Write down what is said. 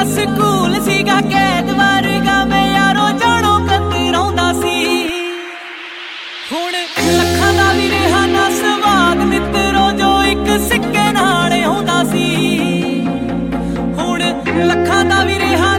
School ਸੀਗਾ ਕੈਦ ਵਰਗਾ ਮੈਂ ਯਾਰੋ ਜਾਣੋ ਕਤਰਾਉਂਦਾ ਸੀ। ਹੁਣ ਲੱਖਾਂ ਦਾ ਵੀ ਰਿਹਾ ਨਾ ਸਵਾਦ ਮਿੱਤਰੋ ਜੋ ਇੱਕ ਸਿੱਕੇ ਨਾਲ ਆਉਂਦਾ ਸੀ। ਹੁਣ ਲੱਖਾਂ ਦਾ ਵੀ ਰਿਹਾ